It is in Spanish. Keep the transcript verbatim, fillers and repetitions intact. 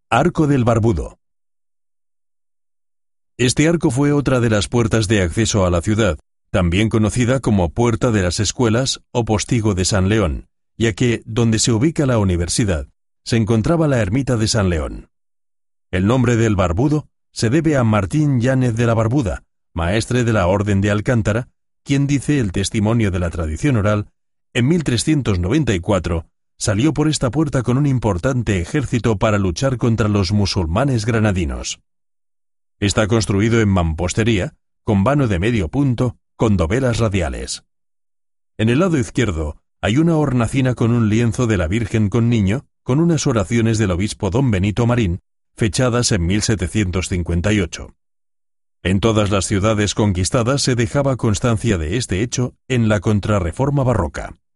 Arco del Barbudo. Este arco fue otra de las puertas de acceso a la ciudad, también conocida como Puerta de las Escuelas o Postigo de San León, ya que, donde se ubica la universidad, se encontraba la ermita de San León. El nombre del Barbudo se debe a Martín Yáñez de la Barbuda, maestre de la Orden de Alcántara, quien, dice el testimonio de la tradición oral, en mil trescientos noventa y cuatro salió por esta puerta con un importante ejército para luchar contra los musulmanes granadinos. Está construido en mampostería, con vano de medio punto, con dovelas radiales. En el lado izquierdo hay una hornacina con un lienzo de la Virgen con Niño, con unas oraciones del obispo don Benito Marín, fechadas en mil setecientos cincuenta y ocho. En todas las ciudades conquistadas se dejaba constancia de este hecho en la Contrarreforma barroca.